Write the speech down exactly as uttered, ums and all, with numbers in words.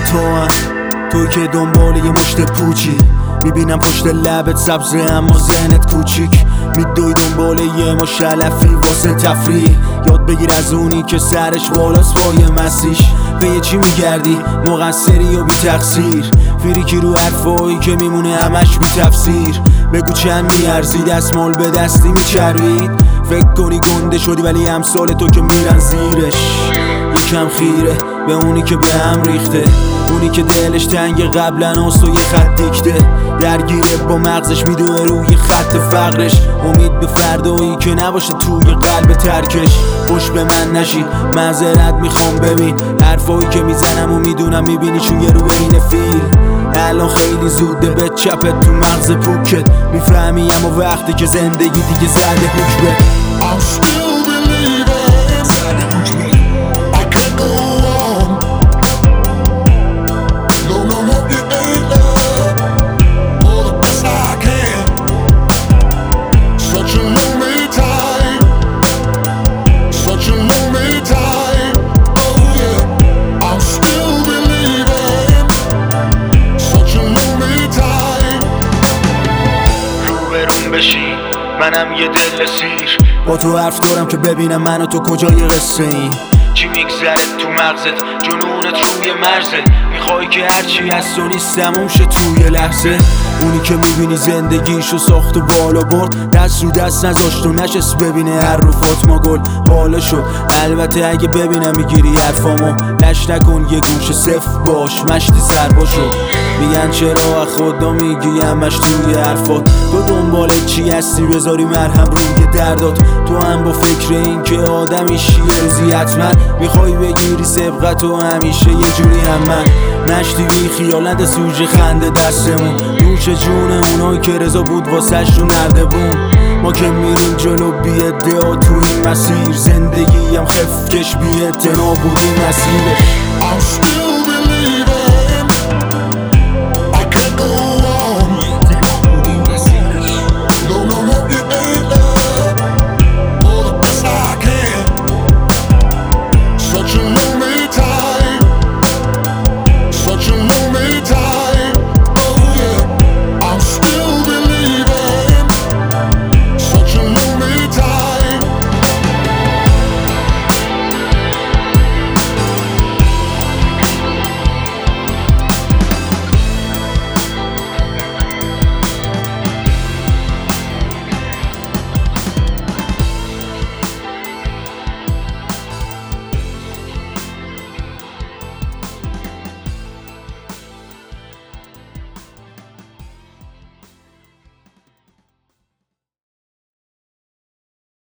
تو هم توی که دنبال یه مشت پوچی میبینم پشت لبت سبزه اما ذهنت کوچیک میدوی دنبال یه ما شلفی واسه تفریح یاد بگیر از اونی که سرش بالاست با یه مسیش به یه چی میگردی مقصری و بی تقصیر فریکی رو حرفایی که میمونه همش بی تفسیر بگو چند میارزی دستمال به دستی میچربید فکر کنی گنده شدی ولی امثال تو که میرن زیرش یکم خیره به اونی که به هم ریخته اونی که دلش تنگ قبلا است و یه خط دیکته درگیره با مغزش میدوه روی خط فقرش امید به فردایی که نباشه توی قلب ترکش خوش به من نشی معذرت میخوام ببین حرفایی که میزنم و میدونم میبینی چون یه رو بین فیل الان خیلی زوده به چپت تو مغز پوکت میفهمی اما وقتی که زندگی دیگه زده حکمت I'm still believing زده حکمت I can't go on No, no, no, it ain't love For the best I can Such a lonely time Such a lonely time Oh yeah I'm still believing Such a lonely time روبرون بشی منم یه دل سیر با تو حرف دارم که ببینم من و تو کجای قصه ایم چی میگذره تو مغزت جنونت روی مرزت میخوای که هرچی هست و نیست تموم شه توی لحظه اونی که میبینی زندگیشو ساخت و بالا برد دست رو دست نذاشت و نشست ببینه هر رو فاطمه گل بالا شد البته اگه ببینم میگیری حرفامو لش نکن یه گوشه صفر باش مشتی سربا شد میگن چرا خدا میگی همش توی حرفات تو دنبال چی هستی بذاری مرهم روی دردات تو هم با فکر این که آدمیشی یه روزی حتما میخوای بگیری سبقت و همیشه یه جوری هم من نشتی بی خیالت سوژه خنده دستمون نوش جون اونایی که رضا بود واسش رو نردبون ما که میریم جلو بی ادعا تو این مسیر زندگی هم خفکش بی اعتنا بود این مسیرش